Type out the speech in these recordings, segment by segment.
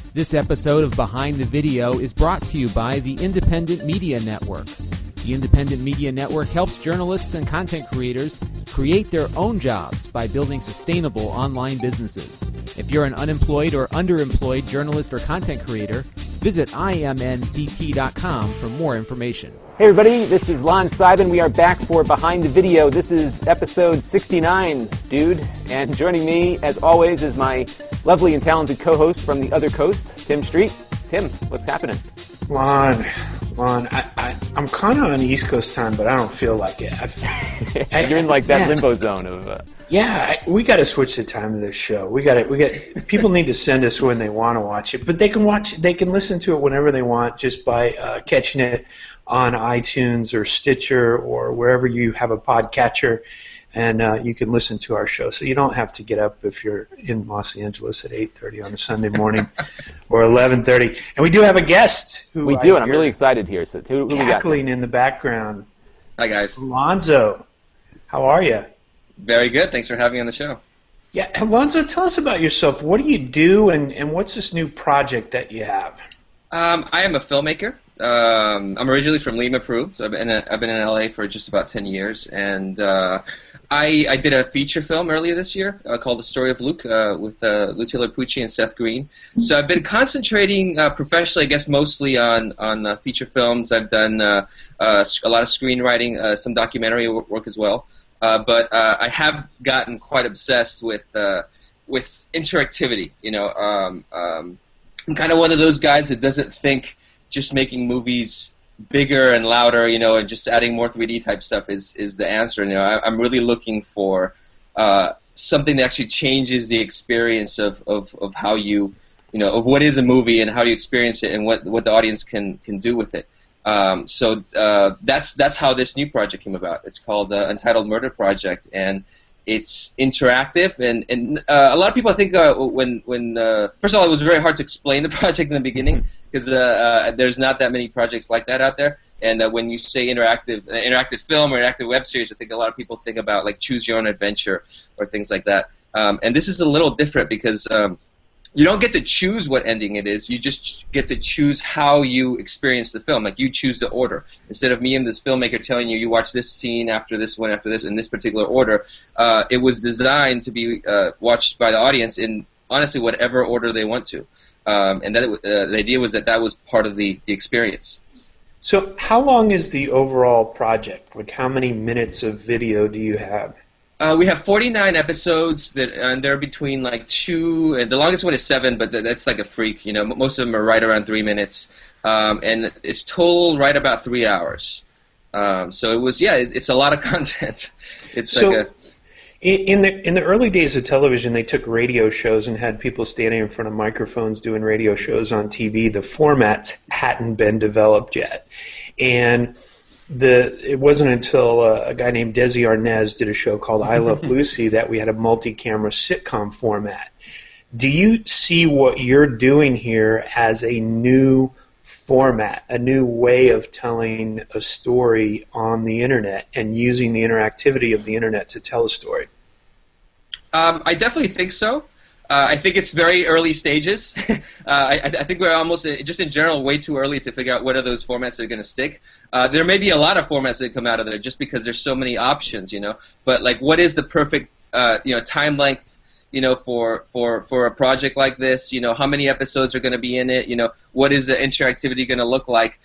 This episode of Behind the Video is brought to you by the Independent Media Network. The Independent Media Network helps journalists and content creators create their own jobs by building sustainable online businesses. If you're an unemployed or underemployed journalist or content creator, visit imnct.com for more information. Hey everybody, this is Lon Seidman. We are back for Behind the Video. This is episode 69, dude. And joining me, as always, is my lovely and talented co-host from the other coast, Tim Street. Tim, what's happening? Lon, I'm kind of on East Coast time, but I don't feel like it. You're in like that limbo zone of... we got to switch the time of this show. We got. People need to send us when they want to watch it, but they can listen to it whenever they want just by catching it on iTunes or Stitcher or wherever you have a podcatcher, and you can listen to our show. So you don't have to get up if you're in Los Angeles at 8:30 on a Sunday morning or 11:30. And we do have a guest. We do, and I'm really excited here. So who we got? Cackling in the background. Hi, guys. Alonzo, how are you? Very good. Thanks for having me on the show. Yeah, Alonzo, tell us about yourself. What do you do, and what's this new project that you have? I am a filmmaker. I'm originally from Lima, Peru, so I've been in LA for just about 10 years, and I did a feature film earlier this year called The Story of Luke with Lou Taylor Pucci and Seth Green. So I've been concentrating professionally, I guess, mostly on feature films. I've done a lot of screenwriting, some documentary work as well. But I have gotten quite obsessed with interactivity. You know, I'm kind of one of those guys that doesn't think just making movies bigger and louder, you know, and just adding more 3D type stuff is the answer. You know, I'm really looking for something that actually changes the experience of how you know, of what is a movie and how you experience it and what the audience can do with it. So that's how this new project came about. It's called Untitled Murder Project, and it's interactive. And a lot of people, I think, when first of all, it was very hard to explain the project in the beginning because there's not that many projects like that out there. And when you say interactive film or interactive web series, I think a lot of people think about like Choose Your Own Adventure or things like that. And this is a little different because you don't get to choose what ending it is. You just get to choose how you experience the film. Like, you choose the order. Instead of me and this filmmaker telling you, you watch this scene after this one, after this, in this particular order, it was designed to be watched by the audience in, honestly, whatever order they want to. And that the idea was that was part of the experience. So how long is the overall project? Like, how many minutes of video do you have? We have 49 episodes, and they're between like 2. The longest one is 7, but that's like a freak. You know, most of them are right around 3 minutes, and it's total right about 3 hours. So it was, it's a lot of content. It's so like in the early days of television, they took radio shows and had people standing in front of microphones doing radio shows on TV. The formats hadn't been developed yet, and it wasn't until a guy named Desi Arnaz did a show called I Love Lucy that we had a multi-camera sitcom format. Do you see what you're doing here as a new format, a new way of telling a story on the internet and using the interactivity of the internet to tell a story? I definitely think so. I think it's very early stages. I think we're almost, just in general, way too early to figure out what are those formats that are going to stick. There may be a lot of formats that come out of there just because there's so many options, you know. But like, what is the perfect, time length, you know, for a project like this? You know, how many episodes are going to be in it? You know, what is the interactivity going to look like?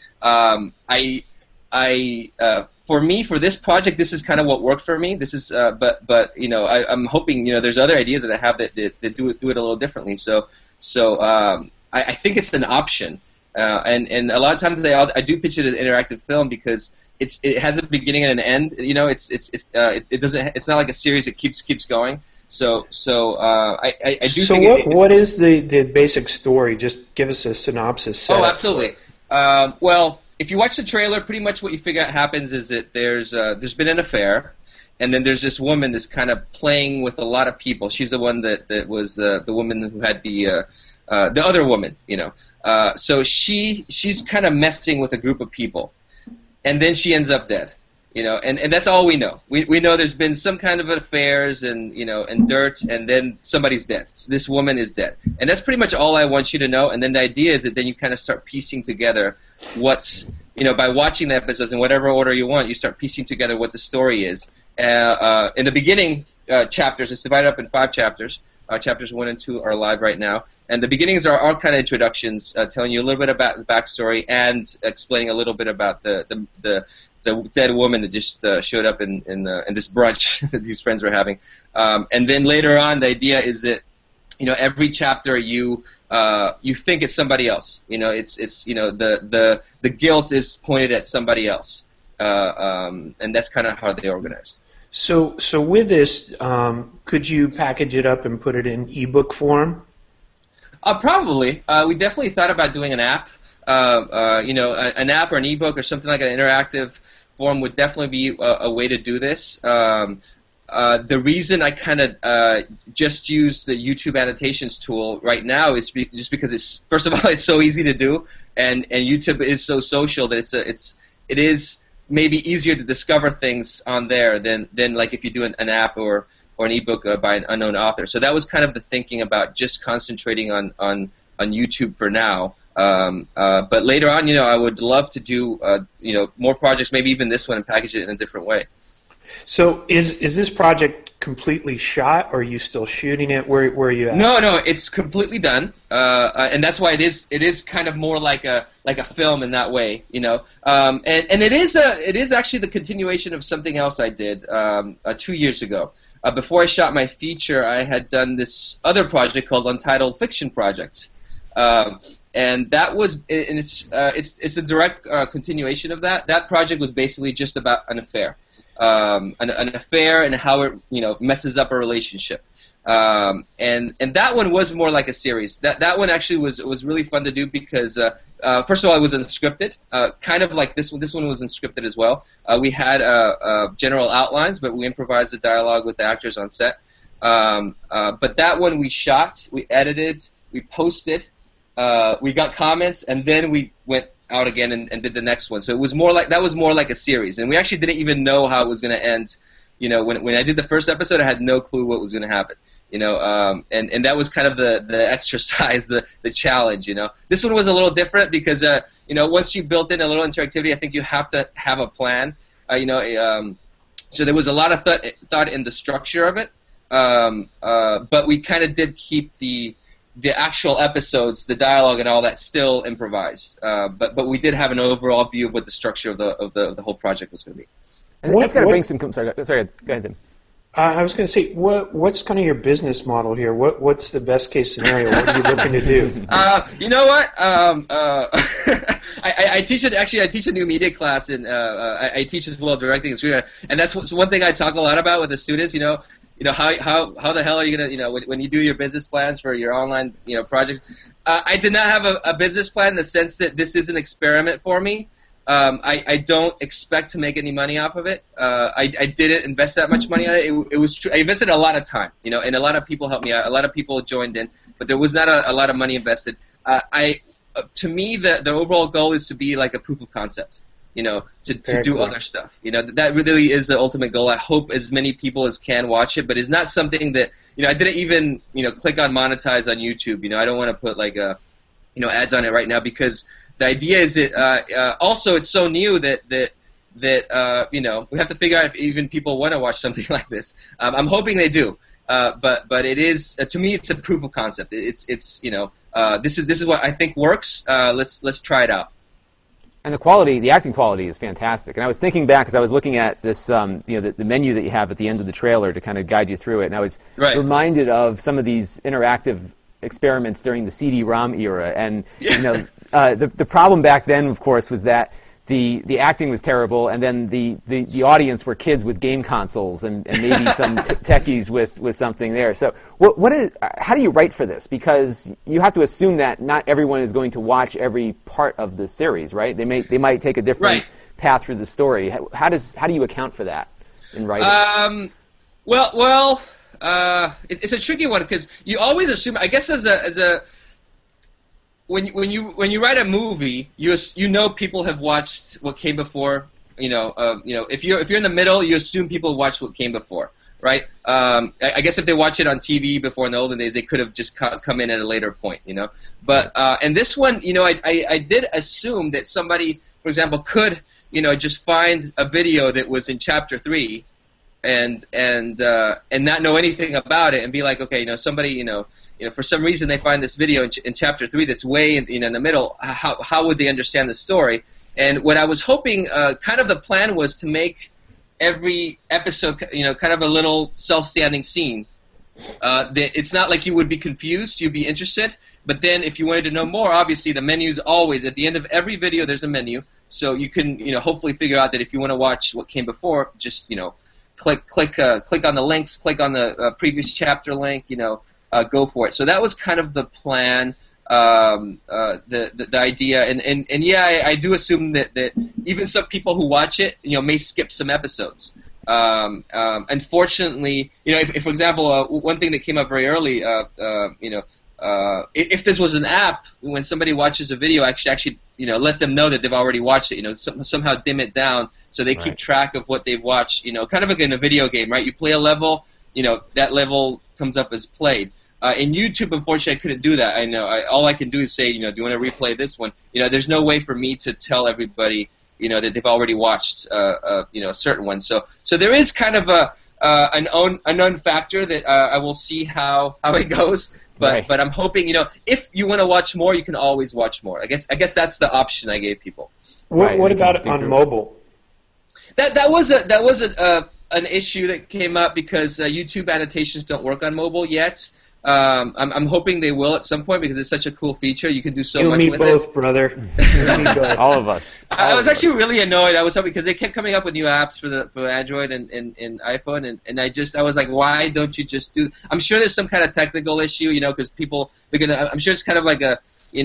For me, for this project, this is kind of what worked for me. This is, but you know, I'm hoping, you know, there's other ideas that I have that do it a little differently. So I think it's an option, and a lot of times I do pitch it as an interactive film because it has a beginning and an end. You know, it doesn't, it's not like a series that keeps going. So I do. So think what is the basic story? Just give us a synopsis. Oh, absolutely. Well, if you watch the trailer, pretty much what you figure out happens is that there's been an affair, and then there's this woman that's kind of playing with a lot of people. She's the one that was the woman who had the other woman, you know. So she's kind of messing with a group of people, and then she ends up dead. And that's all we know. We know there's been some kind of affairs and dirt, and then somebody's dead. So this woman is dead, and that's pretty much all I want you to know. And then the idea is that then you kind of start piecing together what's by watching the episodes in whatever order you want, you start piecing together what the story is. In the beginning chapters, it's divided up in 5 chapters. Chapters 1 and 2 are live right now, and the beginnings are all kind of introductions, telling you a little bit about the backstory and explaining a little bit about the dead woman that just showed up in this brunch that these friends were having. And then later on, the idea is that every chapter you think it's somebody else. It's the guilt is pointed at somebody else, and that's kind of how they organized. So with this, could you package it up and put it in ebook form? Probably. We definitely thought about doing an app. An app or an ebook or something like an interactive form would definitely be a way to do this. The reason I kind of just use the YouTube annotations tool right now is just because it's, first of all, it's so easy to do, and YouTube is so social that it is maybe easier to discover things on there than like if you do an app or an ebook by an unknown author. So that was kind of the thinking about just concentrating on YouTube for now. But later on, I would love to do more projects, maybe even this one, and package it in a different way. So is this project completely shot, or are you still shooting it? Where are you at? No, it's completely done, and that's why it is kind of more like a film in that way, and it is actually the continuation of something else I did 2 years ago. Before I shot my feature, I had done this other project called Untitled Fiction Project. And that was, and it's a direct continuation of that. That project was basically just about an affair, an affair and how it messes up a relationship. And that one was more like a series. That one actually was really fun to do because first of all, it was unscripted, kind of like this one. This one was unscripted as well. We had general outlines, but we improvised the dialogue with the actors on set. But that one we shot, we edited, we posted. We got comments, and then we went out again and did the next one. So it was more like a series, and we actually didn't even know how it was going to end. When I did the first episode, I had no clue what was going to happen. And that was kind of the exercise, the challenge. This one was a little different because once you built in a little interactivity, I think you have to have a plan. So there was a lot of thought in the structure of it, but we kind of did keep the actual episodes, the dialogue, and all that still improvised. But we did have an overall view of what the structure of the whole project was going to be. And that's got to bring some. Sorry, go ahead, Tim. I was going to say, what's kind of your business model here? What's the best case scenario? What are you looking to do? You know what? I teach a new media class, and I teach as well directing and screenwriting, and that's one thing I talk a lot about with the students. How the hell are you gonna when you do your business plans for your online projects? I did not have a business plan in the sense that this is an experiment for me. I don't expect to make any money off of it. I didn't invest that much money on it. It was true. I invested a lot of time, and a lot of people helped me out. A lot of people joined in, but there was not a lot of money invested. To me, the overall goal is to be like a proof of concept. To do other stuff. That really is the ultimate goal. I hope as many people as can watch it, but it's not something that, I didn't even, click on monetize on YouTube. I don't want to put like ads on it right now because the idea is that also it's so new that we have to figure out if even people want to watch something like this. I'm hoping they do. But it is, to me, it's a proof of concept. It's this is what I think works. Let's try it out. And the acting quality is fantastic. And I was thinking back as I was looking at this, the menu that you have at the end of the trailer to kind of guide you through it. And I was reminded of some of these interactive experiments during the CD-ROM era. And the problem back then, of course, was that the acting was terrible, and then the audience were kids with game consoles and maybe some techies with something there. So how do you write for this? Because you have to assume that not everyone is going to watch every part of the series, right? They might take a different path through the story. How do you account for that in writing? It's a tricky one because you always assume. I guess as a when you write a movie, you know people have watched what came before if you're in the middle, you assume people watch what came before, right? I guess if they watch it on TV before in the olden days, they could have just come in at a later point, But and this one, I did assume that somebody, for example, could just find a video that was in chapter 3, and not know anything about it, and be like, okay, somebody, for some reason they find this video in chapter 3 that's way in the middle. How would they understand the story? And what I was hoping, kind of the plan was to make every episode, kind of a little self-standing scene. It's not like you would be confused, you'd be interested, but then if you wanted to know more, obviously the menu's always, at the end of every video there's a menu, so you can, hopefully figure out that if you want to watch what came before, just, click on the links, click on the previous chapter link, go for it. So that was kind of the plan. The idea, and yeah, I do assume that even some people who watch it, may skip some episodes. Unfortunately, if for example, one thing that came up very early, if this was an app, when somebody watches a video, actually, let them know that they've already watched it. Somehow dim it down so they keep track of what they've watched. Kind of like in a video game, right? You play a level, that level comes up as played. In YouTube, unfortunately, I couldn't do that. I know. All I can do is say, do you want to replay this one? There's no way for me to tell everybody, that they've already watched, a certain one. So there is kind of an unknown factor that I will see how it goes. But I'm hoping, if you want to watch more, you can always watch more. I guess that's the option I gave people. What about on mobile? That was an issue that came up because YouTube annotations don't work on mobile yet. I'm hoping they will at some point because it's such a cool feature. You can do so much with it. You and me both, brother. All of us. I was actually really annoyed. I was hoping because they kept coming up with new apps for Android and iPhone, and I was like, why don't you just do? I'm sure there's some kind of technical issue, because people I'm sure it's kind of like a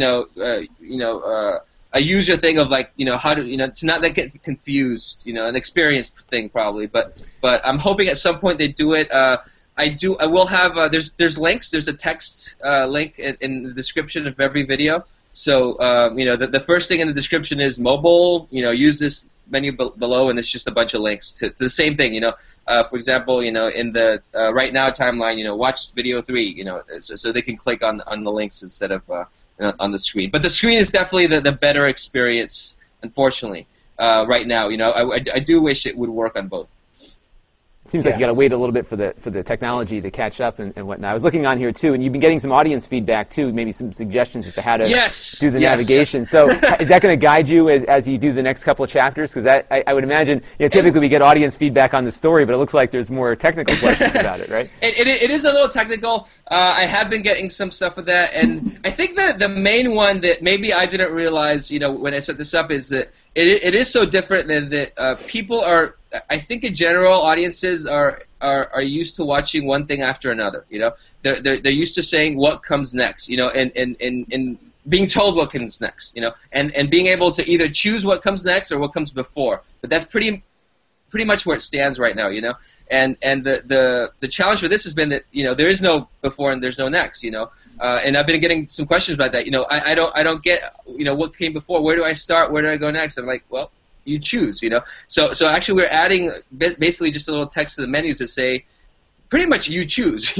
a user thing of like how to to not get confused, an experience thing probably. But I'm hoping at some point they do it. I will have there's links. There's a text link in the description of every video. So the first thing in the description is mobile. Use this menu below, and it's just a bunch of links to the same thing. For example, in the right now timeline, watch video 3. So they can click on the links instead of on the screen. But the screen is definitely the better experience. Unfortunately, right now, I do wish it would work on both. Seems like you got to wait a little bit for the technology to catch up and whatnot. I was looking on here too, and you've been getting some audience feedback too, maybe some suggestions as to how to do the navigation. Yes. So is that going to guide you as you do the next couple of chapters? Because I would imagine typically we get audience feedback on the story, but it looks like there's more technical questions about it, right? It is a little technical. I have been getting some stuff with that, and I think that the main one that maybe I didn't realize, when I set this up, is that it is so different that people are. I think in general, audiences are used to watching one thing after another. They're used to saying what comes next. And being told what comes next. And being able to either choose what comes next or what comes before. But that's pretty much where it stands right now. And the challenge for this has been that there is no before and there's no next. And I've been getting some questions about that. I don't get what came before. Where do I start? Where do I go next? I'm like, well. You choose, So actually, we're adding basically just a little text to the menus to say, pretty much you choose,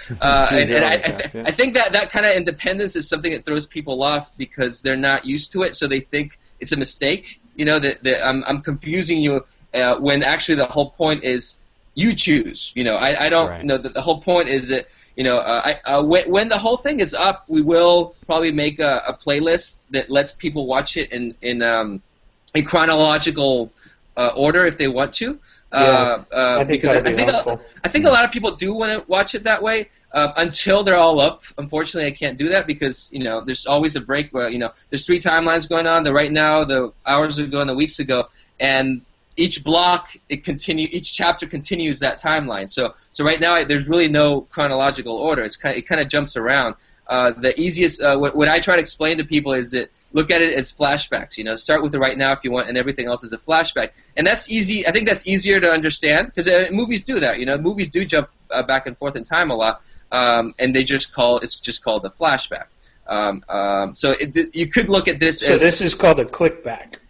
I think that kind of independence is something that throws people off because they're not used to it, so they think it's a mistake, that I'm confusing you when actually the whole point is you choose, I don't know that the whole point is that when the whole thing is up, we will probably make a playlist that lets people watch it in chronological order if they want to. I think I think a lot of people do want to watch it that way until they're all up. Unfortunately, I can't do that because there's always a break where there's 3 timelines going on. Right now, the hours ago and the weeks ago, and each block each chapter continues that timeline. So right now there's really no chronological order. It kind of jumps around. The easiest what I try to explain to people is that look at it as flashbacks. Start with the right now if you want, and everything else is a flashback. And that's easy. I think that's easier to understand because movies do that. Movies do jump back and forth in time a lot, and it's just called the flashback. So you could look at this. So this is called a clickback.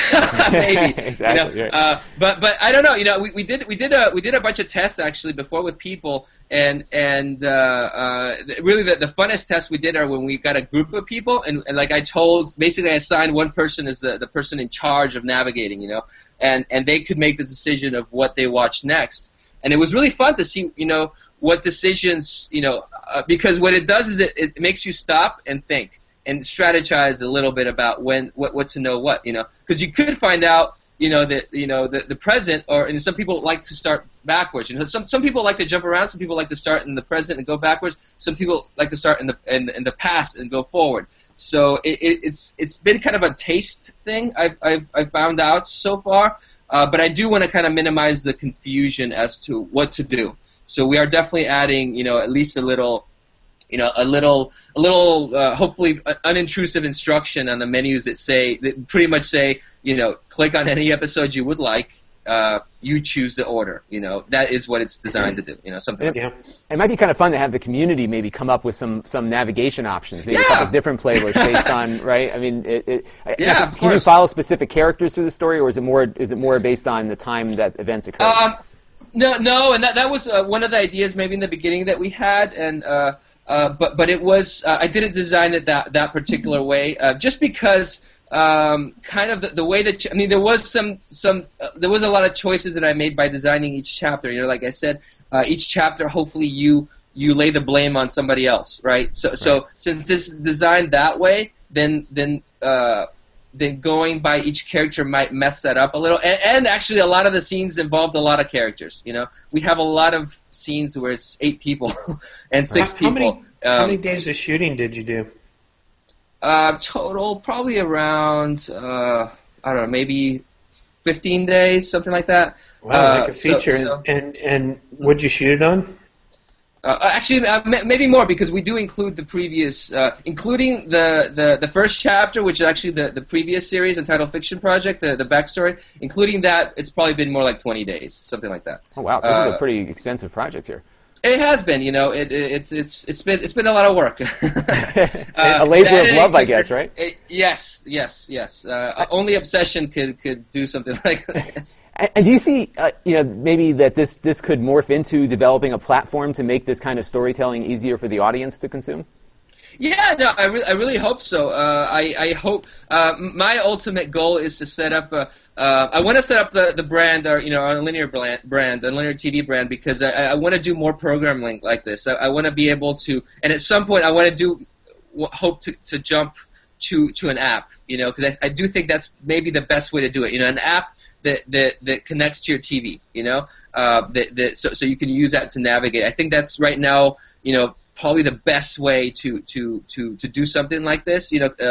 Maybe. Exactly. You know? But I don't know. You know, we did a bunch of tests actually before with people, and really the funnest tests we did are when we got a group of people, and like I told, basically I assigned one person as the person in charge of navigating, you know, and they could make the decision of what they watch next, and it was really fun to see, you know, what decisions, you know, because what it does is it makes you stop and think and strategize a little bit about what to know what, you know, because you could find out, you know, that, you know, the present, and some people like to start backwards. You know, some people like to jump around. Some people like to start in the present and go backwards. Some people like to start in the past and go forward. So it's been kind of a taste thing I've found out so far. But I do want to kind of minimize the confusion as to what to do. So we are definitely adding, you know, at least a little, hopefully unintrusive instruction on the menus that pretty much say, you know, click on any episode you would like. You choose the order. You know, that is what it's designed to do. You know, something. Yeah. It might be kind of fun to have the community maybe come up with some navigation options, maybe a couple different playlists based on, right? I mean, can you follow specific characters through the story, or is it more based on the time that events occur? No, and that was one of the ideas maybe in the beginning that we had, and but it was I didn't design it that particular way, just because kind of the way that there was there was a lot of choices that I made by designing each chapter. You know, like I said, each chapter hopefully you lay the blame on somebody else, right? So since this is designed that way, then going by each character might mess that up a little. And actually, a lot of the scenes involved a lot of characters. You know, we have a lot of scenes where it's 8 people and 6 people. How many days of shooting did you do? Total, probably around, I don't know, maybe 15 days, something like that. Wow, like a feature. And what'd you shoot it on? Actually, maybe more, because we do include the previous, including the first chapter, which is actually the previous series entitled Fiction Project, the backstory. Including that, it's probably been more like 20 days, something like that. Oh wow, so this is a pretty extensive project here. It has been, you know, it's been a lot of work. A labor of love, I guess, right? Yes. Only obsession could do something like this. And do you see, maybe that this could morph into developing a platform to make this kind of storytelling easier for the audience to consume? Yeah, no, I really hope so. I hope my ultimate goal is to set up I want to set up the brand, or our linear brand, the linear TV brand, because I want to do more programming like this. I want to be able to, and at some point I want to hope to jump to an app, because I do think that's maybe the best way to do it. An app that connects to your TV, so you can use that to navigate. I think that's right now, probably the best way to do something like this.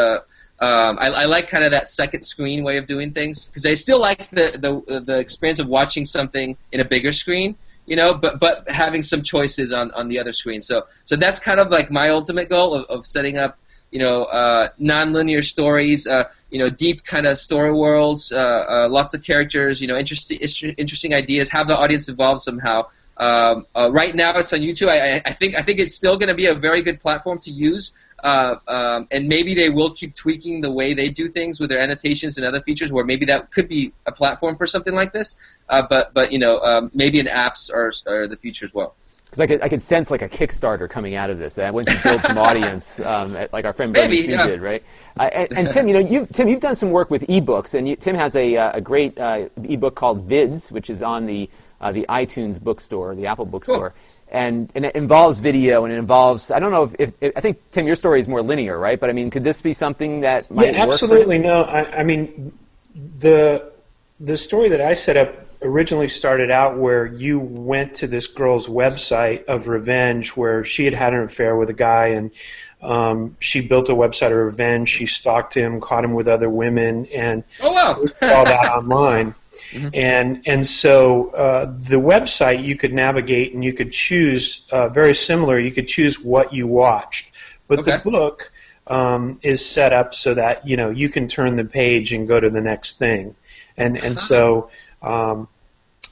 I like kind of that second screen way of doing things, because I still like the experience of watching something in a bigger screen, but having some choices on the other screen. So that's kind of like my ultimate goal of setting up, non-linear stories, deep kind of story worlds, lots of characters, interesting ideas, have the audience involved somehow. Right now it's on YouTube. I think it's still going to be a very good platform to use, and maybe they will keep tweaking the way they do things with their annotations and other features, where maybe that could be a platform for something like this. But maybe in apps are the future as well. Because I could sense like a Kickstarter coming out of this. Once you build some audience, like our friend Bernie Sue did, right? And Tim, you've done some work with ebooks, and Tim has a great ebook called Vids, which is on the iTunes bookstore, the Apple bookstore, cool. and it involves video, and it involves, I don't know if I think, Tim, your story is more linear, right? But I mean, could this be something that might work? Absolutely. No, I mean, the story that I set up originally started out where you went to this girl's website of revenge, where she had an affair with a guy, and she built a website of revenge. She stalked him, caught him with other women, and all that online. Mm-hmm. And so the website, you could navigate and you could choose, very similar, you could choose what you watched. But the book is set up so that, you can turn the page and go to the next thing. And so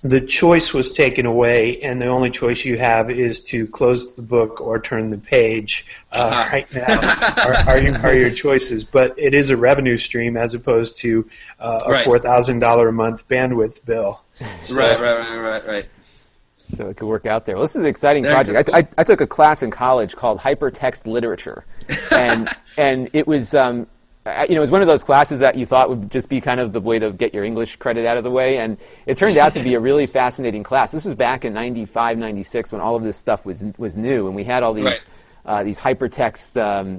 the choice was taken away, and the only choice you have is to close the book or turn the page. Right now are your choices, but it is a revenue stream as opposed to a $4,000 a month bandwidth bill. So, Right. So it could work out there. Well, this is an exciting project. I took a class in college called hypertext literature, and it was it was one of those classes that you thought would just be kind of the way to get your English credit out of the way, and it turned out to be a really fascinating class. This was back in 95, 96 when all of this stuff was new, and we had all these hypertext.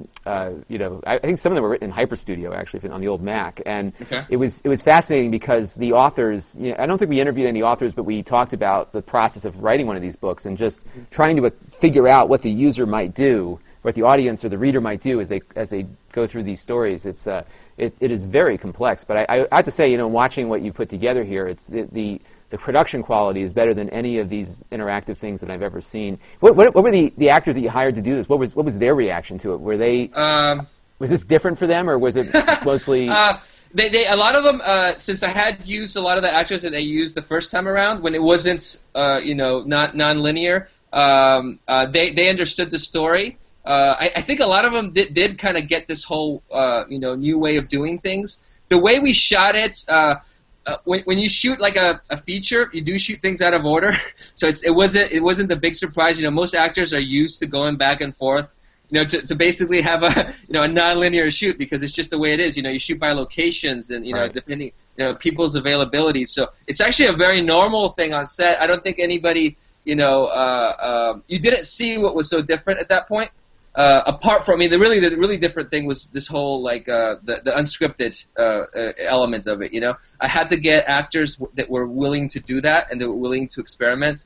I think some of them were written in HyperStudio actually on the old Mac, and it was fascinating because the authors. I don't think we interviewed any authors, but we talked about the process of writing one of these books and just trying to figure out what the user might do, what the audience or the reader might do as they go through these stories. It is very complex, but I have to say, watching what you put together here, the production quality is better than any of these interactive things that I've ever seen. What were the actors that you hired to do this? What was their reaction to it? Were they was this different for them, or was it mostly? They a lot of them, since I had used a lot of the actors that I used the first time around when it wasn't not non-linear, they understood the story. I think a lot of them did kind of get this whole new way of doing things. The way we shot it, when you shoot like a feature, you do shoot things out of order. So it wasn't the big surprise. Most actors are used to going back and forth, to basically have a non-linear shoot because it's just the way it is. You shoot by locations and depending people's availability. So it's actually a very normal thing on set. I don't think anybody you didn't see what was so different at that point. Apart from, the really different thing was this whole the unscripted element of it. I had to get actors that were willing to do that and that were willing to experiment.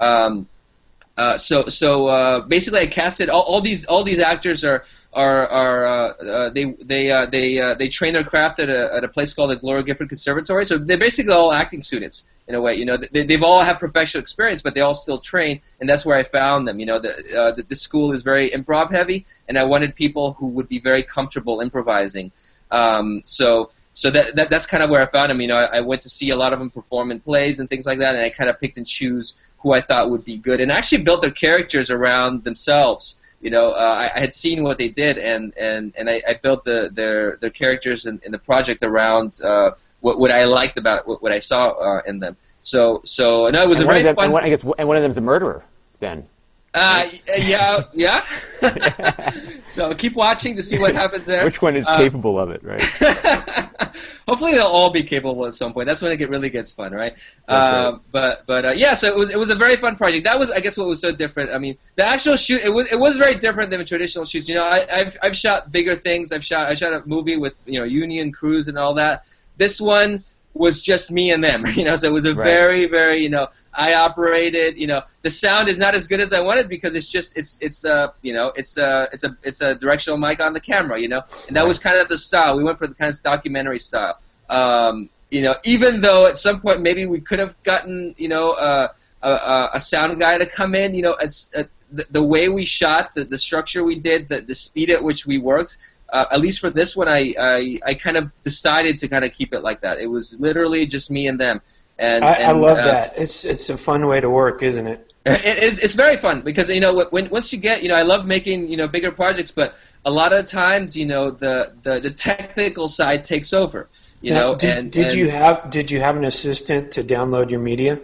So basically, I casted all these actors they train their craft at a place called the Gloria Gifford Conservatory. So they're basically all acting students in a way. They've all had professional experience, but they all still train, and that's where I found them. The school is very improv heavy, and I wanted people who would be very comfortable improvising. So that's kind of where I found them. I went to see a lot of them perform in plays and things like that, and I kind of picked and choose who I thought would be good, and actually built their characters around themselves. I had seen what they did, and I built their characters in the project around what I liked about what I saw in them. So no, it was a very fun. And one of them's a murderer, then. Yeah. So keep watching to see what happens there. Which one is capable of it, right? Hopefully they'll all be capable at some point. That's when it really gets fun, right? Right. But yeah, so it was a very fun project. That was, I guess, what was so different. The actual shoot it was very different than traditional shoots. I've shot bigger things. I shot a movie with union crews and all that. This one was just me and them, so it was a very, very, I operated, the sound is not as good as I wanted because it's a directional mic on the camera, and that was kind of the style. We went for the kind of documentary style. Even though at some point maybe we could have gotten, a sound guy to come in, the way we shot, the structure we did, the speed at which we worked, at least for this one, I kind of decided to kind of keep it like that. It was literally just me and them. And I love that. It's a fun way to work, isn't it? It's very fun because once you get I love making bigger projects, but a lot of times the technical side takes over. Did you have an assistant to download your media?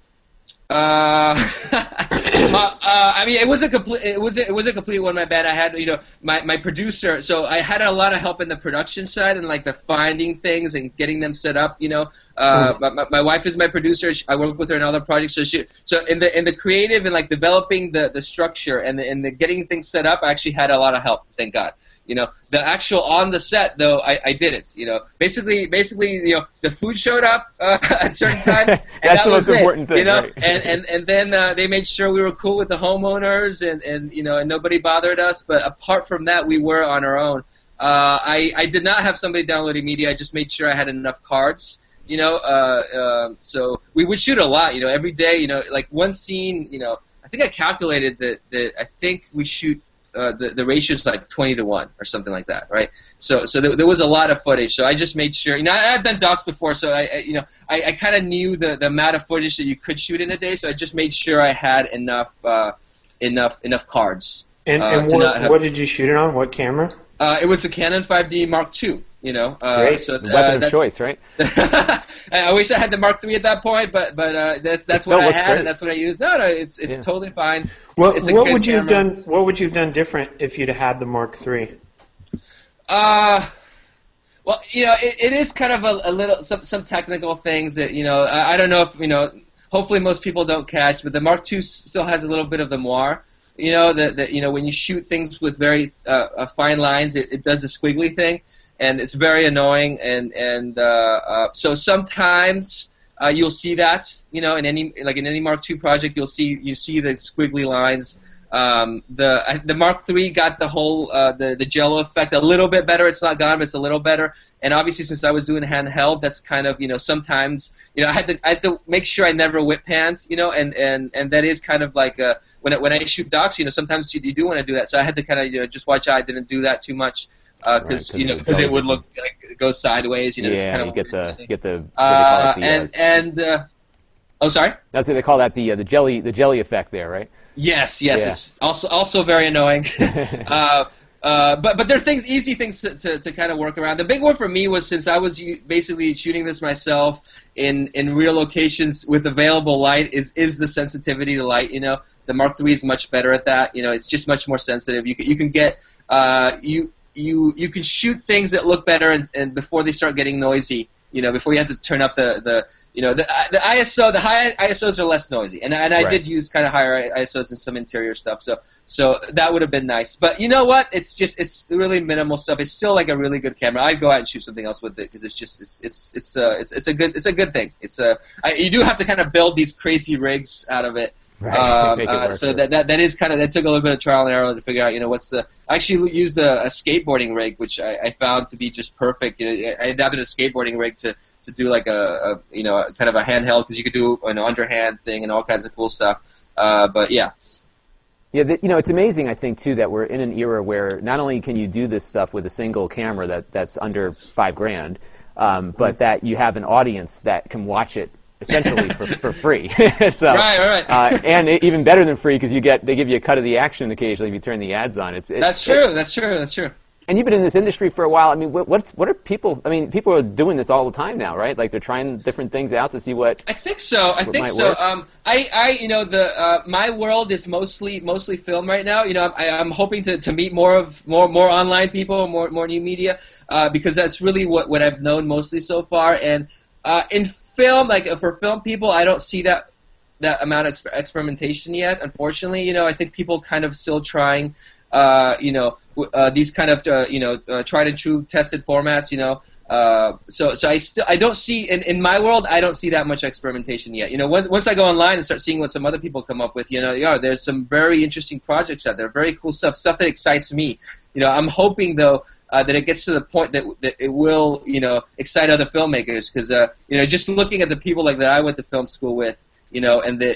It was a complete one man band. I had my producer, so I had a lot of help in the production side and the finding things and getting them set up. My wife is my producer. I work with her in other projects. So in the creative and developing the structure and the getting things set up, I actually had a lot of help. Thank God. The actual on the set though, I did it. Basically, the food showed up at certain times. And That's the most important thing. Right? and then they made sure we were cool with the homeowners and nobody bothered us. But apart from that, we were on our own. I did not have somebody downloading media. I just made sure I had enough cards. So we would shoot a lot. Every day. One scene. I think I calculated that I think we shoot the ratio is like 20-1 or something like that, right? So there was a lot of footage. So I just made sure. I've done docs before, so I kind of knew the amount of footage that you could shoot in a day. So I just made sure I had enough cards. And what did you shoot it on? What camera? It was the Canon 5D Mark II. Great. So the weapon of choice, right? I wish I had the Mark III at that point, but that's what I had, great. And that's what I used. No, it's totally fine. Well, it's what would you have done? What would you have done different if you'd had the Mark III? Well, it is kind of a little some technical things that I don't know if hopefully most people don't catch, but the Mark II still has a little bit of the moire. That when you shoot things with very fine lines, it does the squiggly thing, and it's very annoying. And so sometimes you'll see that in any Mark II project, you see the squiggly lines. The Mark III got the whole the jello effect a little bit better. It's not gone, but it's a little better. And obviously, since I was doing handheld, that's kind of sometimes I had to make sure I never whip panned, and that is kind of like when I shoot docs, sometimes you do want to do that. So I had to kind of just watch out I didn't do that too much because it would look like it goes sideways. Yeah, kind of you get the what they call it, oh, sorry. That's what they call that the jelly effect there, right? Yes, yeah. It's also very annoying. But there are easy things to kind of work around. The big one for me was, since I was basically shooting this myself in real locations with available light, is the sensitivity to light. The Mark III is much better at that. It's just much more sensitive. You can get you can shoot things that look better and before they start getting noisy. Before you have to turn up the ISO, the high ISOs are less noisy, and I did use kind of higher ISOs in some interior stuff, so that would have been nice. But you know what? It's really minimal stuff. It's still like a really good camera. I'd go out and shoot something else with it because it's a good thing. You do have to kind of build these crazy rigs out of it. Right. So that is kind of, that took a little bit of trial and error to figure out I actually used a skateboarding rig, which I found to be just perfect. I adapted a skateboarding rig to do like a kind of a handheld, because you could do an underhand thing and all kinds of cool stuff. But yeah. Yeah, it's amazing, I think, too, that we're in an era where not only can you do this stuff with a single camera that's under $5,000, but that you have an audience that can watch it essentially for free. So, right. And even better than free, because they give you a cut of the action occasionally if you turn the ads on. That's true. And you've been in this industry for a while. I mean, what are people? I mean, people are doing this all the time now, right? Like they're trying different things out to see what. I think so. Work. My world is mostly film right now. I'm hoping to meet more online people, more new media, because that's really what I've known mostly so far. And in film, like for film people, I don't see that amount of experimentation yet. Unfortunately, I think people kind of still trying. These kind of tried and true tested formats. So I don't see in my world, I don't see that much experimentation yet. Once I go online and start seeing what some other people come up with, there's some very interesting projects out there, very cool stuff that excites me. I'm hoping though that it gets to the point that it will excite other filmmakers, because just looking at the people like that I went to film school with. And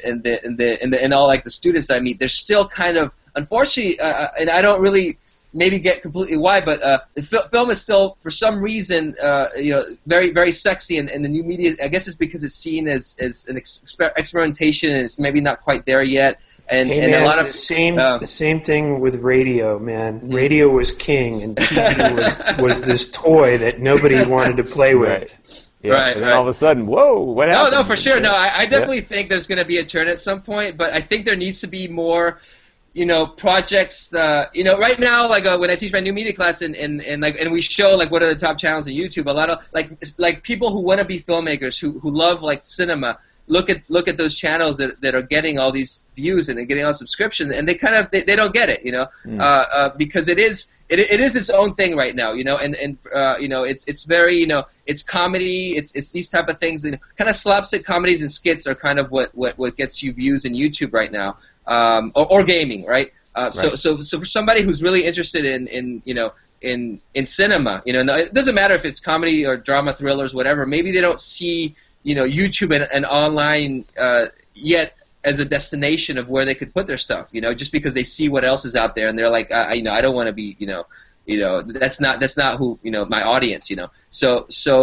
all like the students I meet, they're still kind of, unfortunately, and I don't really maybe get completely why, but film is still for some reason very very sexy in the new media. I guess it's because it's seen as an experimentation, and it's maybe not quite there yet. And a lot of the same thing with radio, man. Mm-hmm. Radio was king, and TV was this toy that nobody wanted to play with. Right. Yeah, right, and then all of a sudden, whoa, what happened? No, for sure. No, I definitely think there's going to be a turn at some point, but I think there needs to be more, projects. Right now, like when I teach my new media class and we show like what are the top channels on YouTube. A lot of like people who want to be filmmakers who love like cinema. Look at those channels that are getting all these views and getting all subscriptions, and they kind of they don't get it, because it is its own thing right now, and it's very it's comedy, it's these type of things, kind of slapstick comedies and skits are kind of what gets you views in YouTube right now, or gaming, right? Right. So for somebody who's really interested in cinema, it doesn't matter if it's comedy or drama, thrillers, whatever. Maybe they don't see YouTube and online yet as a destination of where they could put their stuff, just because they see what else is out there and they're like, I don't want to be, that's not who, my audience, So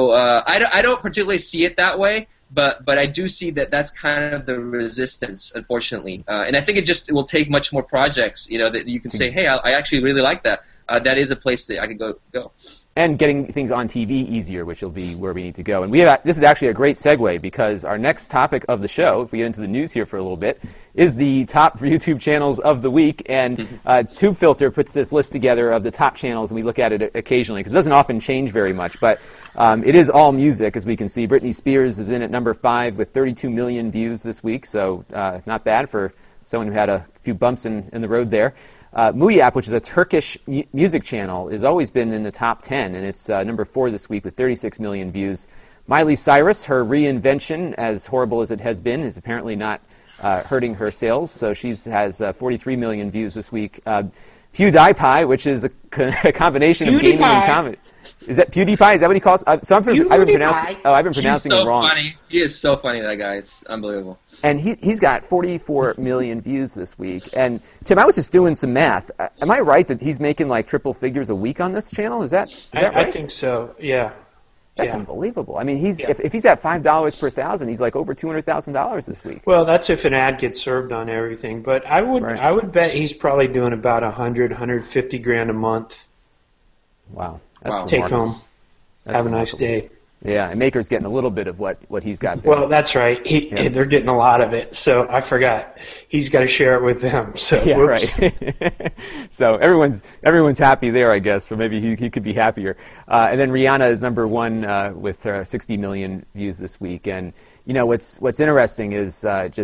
I don't particularly see it that way, but I do see that that's kind of the resistance, unfortunately. And I think it will take much more projects, that you can say, hey, I actually really like that. That is a place that I could go. And getting things on TV easier, which will be where we need to go. And this is actually a great segue, because our next topic of the show, if we get into the news here for a little bit, is the top YouTube channels of the week. And TubeFilter puts this list together of the top channels, and we look at it occasionally, because it doesn't often change very much. But it is all music, as we can see. Britney Spears is in at number 5 with 32 million views this week, so not bad for someone who had a few bumps in the road there. Muyap, which is a Turkish music channel, has always been in the top 10, and it's number 4 this week with 36 million views. Miley Cyrus, her reinvention, as horrible as it has been, is apparently not hurting her sales, so she has 43 million views this week. PewDiePie, which is a combination of gaming and comedy. Is that PewDiePie? Is that what he calls? I've been pronouncing it wrong. Funny. He is so funny, that guy. It's unbelievable. And he's got 44 million views this week. And Tim, I was just doing some math. Am I right that he's making like triple figures a week on this channel? Is that right? I think so. Yeah. That's unbelievable. I mean, if he's at $5 per thousand, he's like over $200,000 this week. Well, that's if an ad gets served on everything. But I would bet he's probably doing about 150 grand a month. Wow. That's take home. Have a nice day. Yeah, and Maker's getting a little bit of what he's got there. Well, that's right. They're getting a lot of it. So I forgot. He's got to share it with them. So yeah, right. So everyone's happy there, I guess. Or maybe he could be happier. And then Rihanna is number 1 with 60 million views this week. And what's interesting is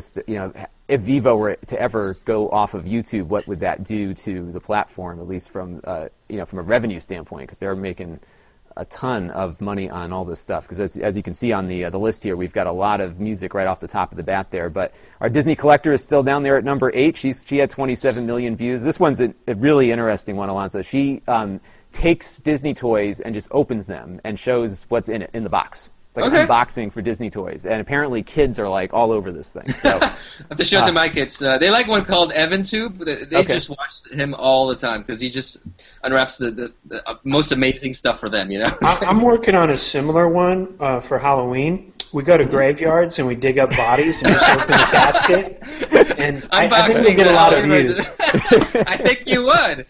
if Vivo were to ever go off of YouTube, what would that do to the platform? At least from from a revenue standpoint, because they're making a ton of money on all this stuff, because as you can see on the list here, we've got a lot of music right off the top of the bat there. But our Disney Collector is still down there at number 8. She had 27 million views. This one's a really interesting one, Alonso. She takes Disney toys and just opens them and shows what's in the box. It's like an unboxing for Disney toys, and apparently kids are like all over this thing. So I have to show it to my kids. They like one called EvanTube. They just watch him all the time because he just unwraps the most amazing stuff for them. I'm working on a similar one for Halloween. We go to graveyards and we dig up bodies and just open the casket. And I think we'll get a lot of views. I think you would.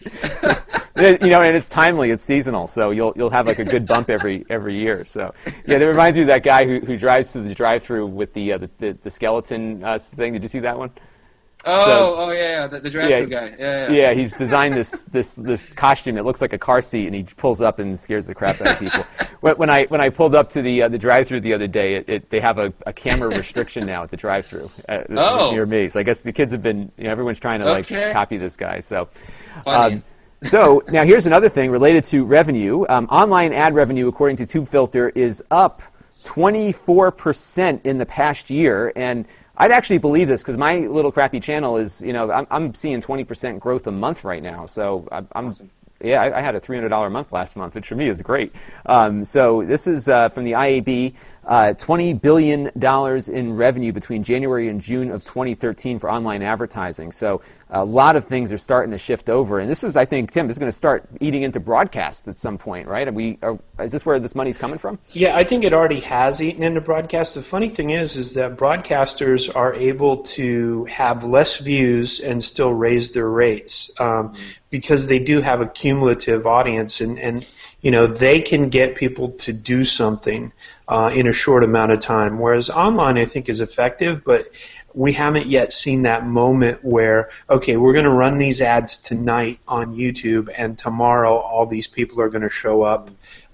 And it's timely, it's seasonal, so you'll have like a good bump every year. So yeah, that reminds me of that guy who drives through the drive-through with the skeleton thing. Did you see that one? The drive-through guy. Yeah, he's designed this costume. It looks like a car seat, and he pulls up and scares the crap out of people. When I pulled up to the drive-through the other day, they have a camera restriction now at the drive-through near me. So I guess the kids have been, everyone's trying to copy this guy. So. So now here's another thing related to revenue. Online ad revenue, according to TubeFilter, is up 24% in the past year, and I'd actually believe this because my little crappy channel is, I'm seeing 20% growth a month right now. So I'm awesome. Yeah, I had a $300 a month last month, which for me is great. So this is from the IAB, $20 billion in revenue between January and June of 2013 for online advertising. So a lot of things are starting to shift over. And this is, I think, Tim, this is going to start eating into broadcast at some point, right? Is this where this money's coming from? Yeah, I think it already has eaten into broadcast. The funny thing is that broadcasters are able to have less views and still raise their rates because they do have a cumulative audience, and they can get people to do something in a short amount of time, whereas online I think is effective, but we haven't yet seen that moment where, okay, we're going to run these ads tonight on YouTube, and tomorrow all these people are going to show up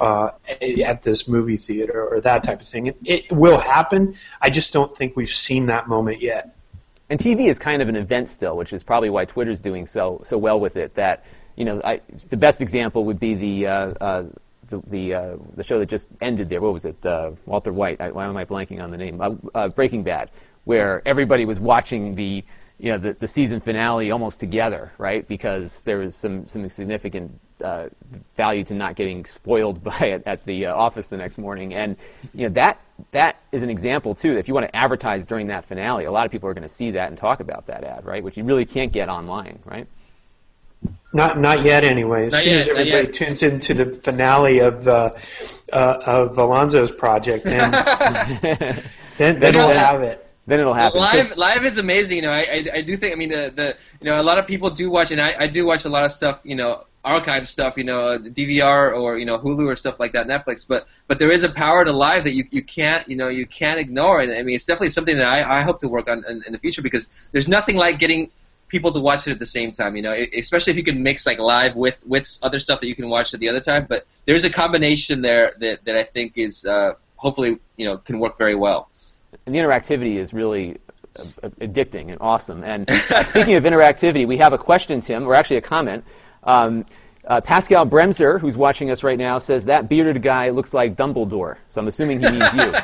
at this movie theater or that type of thing. It will happen. I just don't think we've seen that moment yet. And TV is kind of an event still, which is probably why Twitter's doing so well with it. That the best example would be the show that just ended there. What was it? Walter White. Why am I blanking on the name? Breaking Bad, where everybody was watching the season finale almost together, right? Because there was some significant value to not getting spoiled by it at the office the next morning, and that that is an example, too, that if you want to advertise during that finale, a lot of people are going to see that and talk about that ad, right? Which you really can't get online, right? Not yet, anyway. As soon as everybody tunes into the finale of Alonzo's project, then we'll have it. Then it'll happen. Live is amazing. I do think. I mean, a lot of people do watch, and I do watch a lot of stuff. Archive stuff. DVR or Hulu or stuff like that, Netflix. But there is a power to live that you can't ignore. And I mean, it's definitely something that I hope to work on in the future, because there's nothing like getting people to watch it at the same time, especially if you can mix like live with other stuff that you can watch at the other time. But there's a combination there that I think is hopefully can work very well. And the interactivity is really addicting and awesome. And speaking of interactivity, we have a question, Tim, or actually a comment. Pascal Bremser, who's watching us right now, says that bearded guy looks like Dumbledore. So I'm assuming he means you.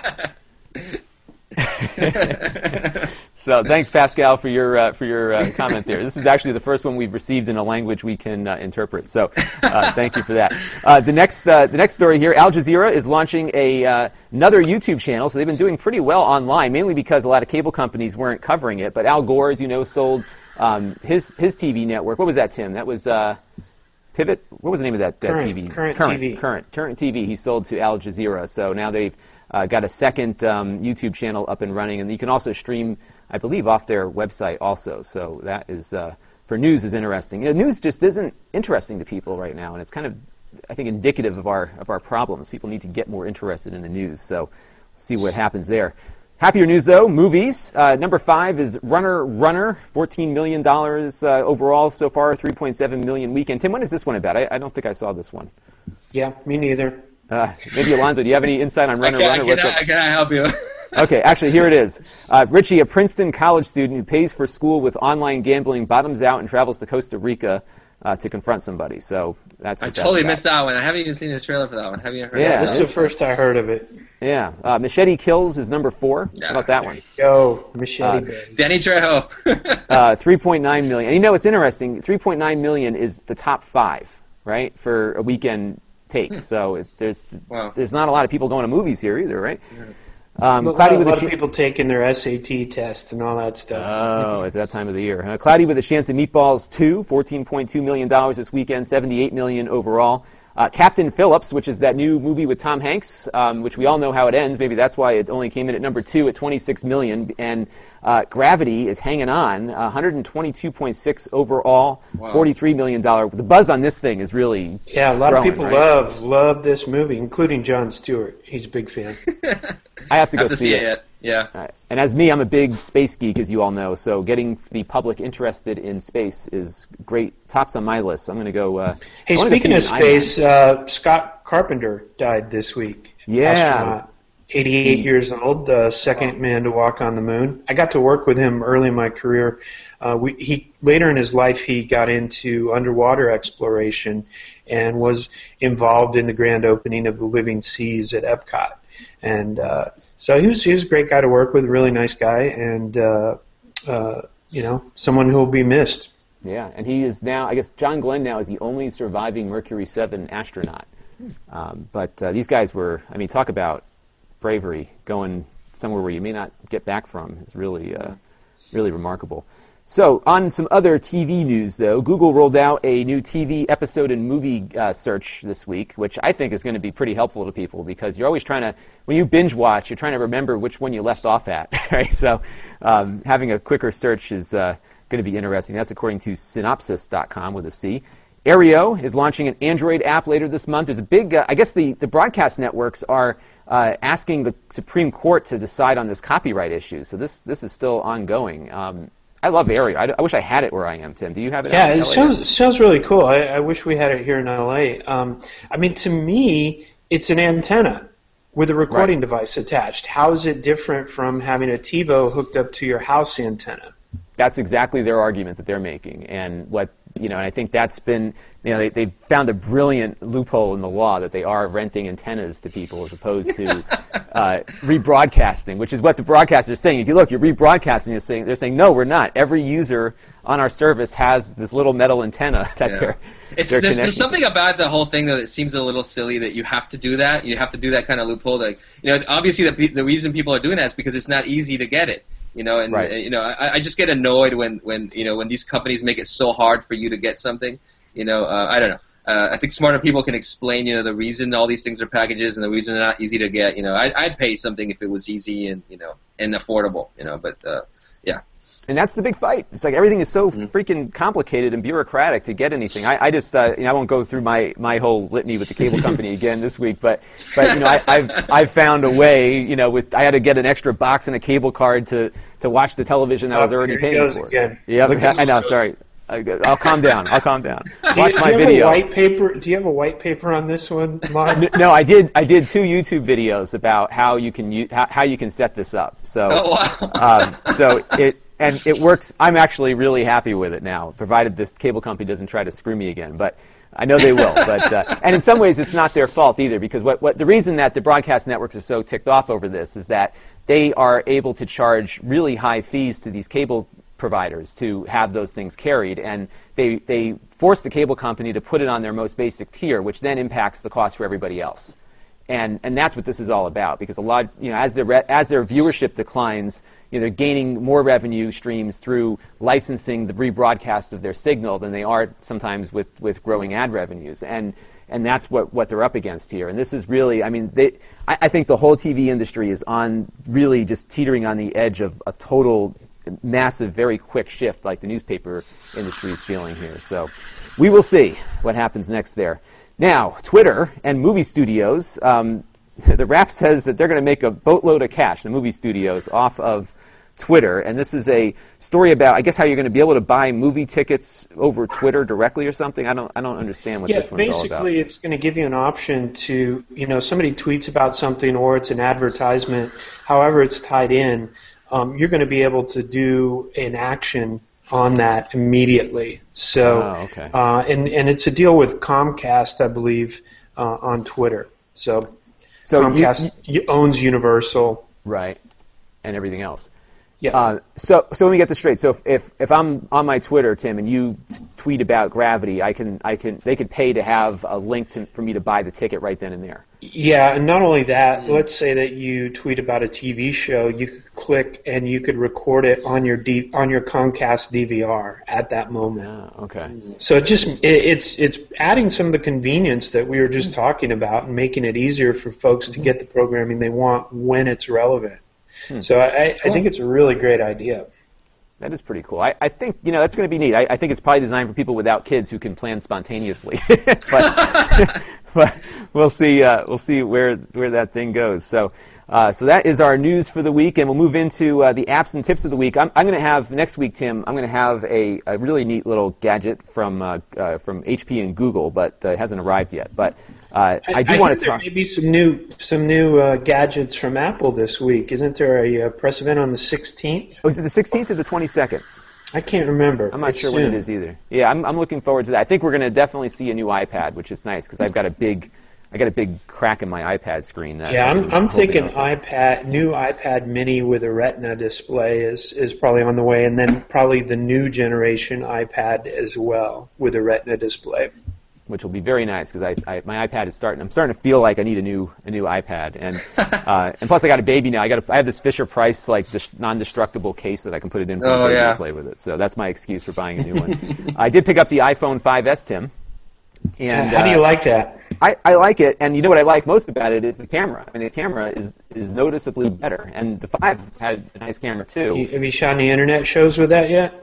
So thanks, Pascal, for your comment there. This is actually the first one we've received in a language we can interpret. So thank you for that. The next story here: Al Jazeera is launching another YouTube channel. So they've been doing pretty well online, mainly because a lot of cable companies weren't covering it. But Al Gore, as you know, sold his TV network. What was that, Tim? That was Pivot. What was the name of that TV? Current TV. Current TV. He sold to Al Jazeera. So now they've got a second YouTube channel up and running, and you can also stream, I believe, off their website also. So that is, for news, is interesting. News just isn't interesting to people right now, and it's kind of, I think, indicative of our problems. People need to get more interested in the news. So see what happens there. Happier news, though, movies. Number 5 is Runner, $14 million overall so far, $3.7 million weekend. Tim, when is this one about? I don't think I saw this one. Yeah, me neither. Maybe Alonzo, do you have any insight on Runner? Can I help you? Okay, actually, here it is. Richie, a Princeton college student who pays for school with online gambling, bottoms out and travels to Costa Rica to confront somebody. So that's what I totally missed that one. I haven't even seen the trailer for that one. Have you heard? Yeah, this is the first I heard of it. Yeah, Machete Kills is number 4. Yeah, how about that one? Yo, Machete. Danny Trejo. 3.9 million. And it's interesting. 3.9 million is the top 5, right, for a weekend take. So there's not a lot of people going to movies here either, right? A lot of people taking their SAT test and all that stuff. Oh, it's that time of the year. Cloudy with a Chance of Meatballs 2, $14.2 million this weekend, $78 million overall. Captain Phillips, which is that new movie with Tom Hanks, which we all know how it ends. Maybe that's why it only came in at number 2 at $26 million. And Gravity is hanging on, $122.6 overall, $43 million. The buzz on this thing is really a lot growing, of people right? love this movie, including Jon Stewart. He's a big fan. I have to go see it. Yeah. Right. And as me, I'm a big space geek, as you all know, so getting the public interested in space is great. Tops on my list. So I'm going to go... hey, speaking of space, Scott Carpenter died this week. Yeah. Astronaut, 88 years old, second man to walk on the moon. I got to work with him early in my career. Later in his life, he got into underwater exploration and was involved in the grand opening of the Living Seas at Epcot. And so he was a great guy to work with, a really nice guy, and someone who will be missed. Yeah, and he is now, I guess John Glenn now is the only surviving Mercury 7 astronaut. But these guys were, talk about bravery, going somewhere where you may not get back from is really, really remarkable. So, on some other TV news, though, Google rolled out a new TV episode and movie search this week, which I think is going to be pretty helpful to people because you're always trying to, when you binge watch, you're trying to remember which one you left off at, right? So, having a quicker search is going to be interesting. That's according to synopsis.com with a C. Aereo is launching an Android app later this month. There's a big, I guess the broadcast networks are asking the Supreme Court to decide on this copyright issue. So this is still ongoing. I love Aereo. I wish I had it where I am, Tim. Do you have it? Yeah, it sounds really cool. I wish we had it here in LA. To me, it's an antenna with a recording device attached. How is it different from having a TiVo hooked up to your house antenna? That's exactly their argument that they're making, and and I think that's been, they found a brilliant loophole in the law that they are renting antennas to people as opposed to rebroadcasting, which is what the broadcasters are saying. If you look, you're rebroadcasting. They're saying, no, we're not. Every user on our service has this little metal antenna that they're there's something about the whole thing that seems a little silly that you have to do that. You have to do that kind of loophole. That obviously the reason people are doing that is because it's not easy to get it. I just get annoyed when these companies make it so hard for you to get something. I don't know. I think smarter people can explain, the reason all these things are packages and the reason they're not easy to get. I'd pay something if it was easy and affordable. Yeah. And that's the big fight. It's like everything is so freaking complicated and bureaucratic to get anything. I just I won't go through my whole litany with the cable company again this week, but I've found a way. I had to get an extra box and a cable card to watch the television I was already paying for. Yeah, I know. Sorry. I'll calm down. Watch my video. Do you have a white paper on this one, Mark? No, I did 2 YouTube videos about how you can set this up. So, it works. I'm actually really happy with it now, provided this cable company doesn't try to screw me again. But I know they will. But and in some ways, it's not their fault either, because what the reason that the broadcast networks are so ticked off over this is that they are able to charge really high fees to these cable providers to have those things carried, and they force the cable company to put it on their most basic tier, which then impacts the cost for everybody else. And that's what this is all about, because a lot, as their viewership declines, they're gaining more revenue streams through licensing the rebroadcast of their signal than they are sometimes with growing ad revenues. And that's what they're up against here. And this is really, I think the whole TV industry is on really just teetering on the edge of a total massive, very quick shift like the newspaper industry is feeling here. So we will see what happens next there. Now, Twitter and movie studios, the Wrap says that they're going to make a boatload of cash, the movie studios, off of Twitter. And this is a story about, I guess, how you're going to be able to buy movie tickets over Twitter directly or something. I don't understand what this one's all about. Basically, it's going to give you an option to, somebody tweets about something or it's an advertisement, however it's tied in. You're going to be able to do an action on that immediately. So, okay. And it's a deal with Comcast, I believe, on Twitter. So Comcast owns Universal, right, and everything else. Yeah. So let me get this straight. So if I'm on my Twitter, Tim, and you tweet about Gravity, they could pay to have a link for me to buy the ticket right then and there. Yeah, and not only that, let's say that you tweet about a TV show, you could click and you could record it on your Comcast DVR at that moment. Okay. So it's adding some of the convenience that we were just talking about and making it easier for folks to get the programming they want when it's relevant. So I think it's a really great idea. That is pretty cool. I think that's going to be neat. I think it's probably designed for people without kids who can plan spontaneously. but we'll see. We'll see where that thing goes. So that is our news for the week, and we'll move into the apps and tips of the week. I'm going to have next week, Tim. I'm going to have a really neat little gadget from HP and Google, but it hasn't arrived yet. But I do want to talk. There may be some new gadgets from Apple this week. Isn't there a press event on the 16th? Oh, is it the 16th or the 22nd? I can't remember. I'm not sure when it is either. Yeah, I'm looking forward to that. I think we're going to definitely see a new iPad, which is nice because I got a big crack in my iPad screen. I'm thinking new iPad Mini with a Retina display is probably on the way, and then probably the new generation iPad as well with a Retina display, which will be very nice because my iPad is I'm starting to feel like I need a new iPad, and plus I got a baby now. I have this Fisher Price non-destructible case that I can put it in for the baby to play with it. So that's my excuse for buying a new one. I did pick up the iPhone 5S, Tim. And how do you like that? I like it, and you know what I like most about it is the camera. The camera is noticeably better, and the 5 had a nice camera too. Have you shot any internet shows with that yet?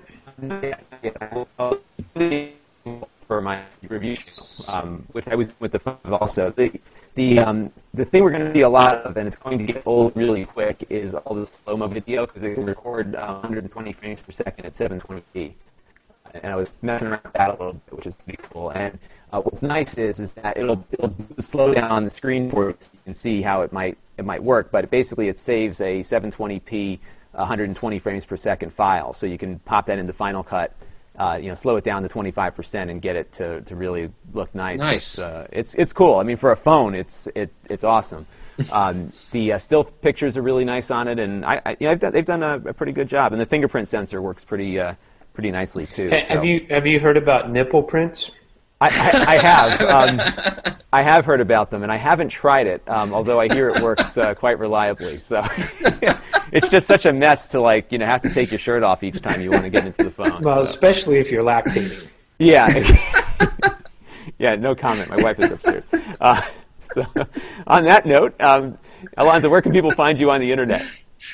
For my review channel, which I was with the 5 also. The thing we're going to see a lot of, and it's going to get old really quick, is all the slow-mo video because it can record 120 frames per second at 720p. And I was messing around with that a little bit, which is pretty cool. And what's nice is that it'll do the slowdown on the screen for you, so you can see how it might work. But basically, it saves a 720p, 120 frames per second file, so you can pop that into Final Cut. Slow it down to 25% and get it to really look nice. Nice. It's cool. For a phone, it's awesome. The still pictures are really nice on it, and they've done a pretty good job. And the fingerprint sensor works pretty pretty nicely too. Have you heard about nipple prints? I have. I have heard about them, and I haven't tried it, although I hear it works quite reliably. So it's just such a mess to have to take your shirt off each time you want to get into the phone. Well, especially if you're lactating. Yeah. Yeah, no comment. My wife is upstairs. So on that note, Alonzo, where can people find you on the internet?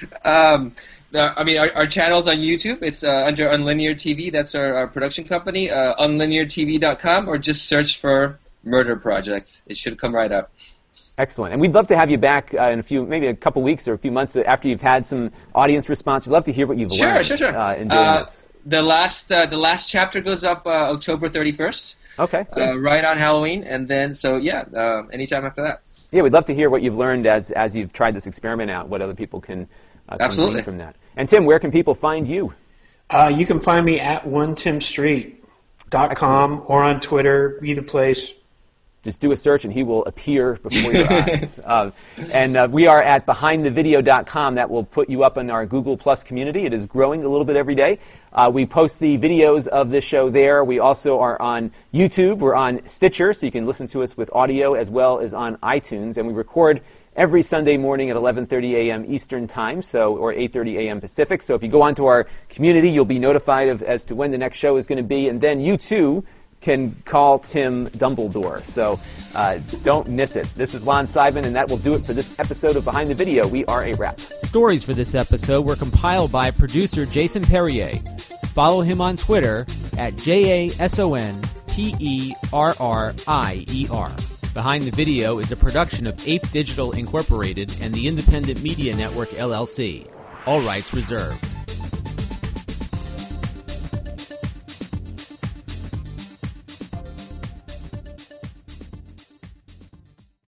Our channel's on YouTube. It's under Unlinear TV. That's our production company. Unlineartv.com, or just search for Murder Project. It should come right up. Excellent. And we'd love to have you back in maybe a couple weeks or a few months after you've had some audience response. We'd love to hear what you've learned in doing this. The last chapter goes up October 31st. Okay. Right on Halloween, and then anytime after that. Yeah, we'd love to hear what you've learned as you've tried this experiment out. What other people can glean from that. And Tim, where can people find you? You can find me at onetimstreet.com or on Twitter, either place. Just do a search and he will appear before your eyes. And we are at behindthevideo.com. That will put you up in our Google Plus community. It is growing a little bit every day. We post the videos of this show there. We also are on YouTube. We're on Stitcher, so you can listen to us with audio as well as on iTunes. And we record every Sunday morning at 11:30 a.m. Eastern Time, or 8:30 a.m. Pacific. So if you go onto our community, you'll be notified as to when the next show is going to be. And then you, too, can call Tim Dumbledore. So don't miss it. This is Lon Seidman, and that will do it for this episode of Behind the Video. We are a wrap. Stories for this episode were compiled by producer Jason Perrier. Follow him on Twitter at JASONPERRIER. Behind the Video is a production of Ape Digital Incorporated and the Independent Media Network, LLC. All rights reserved.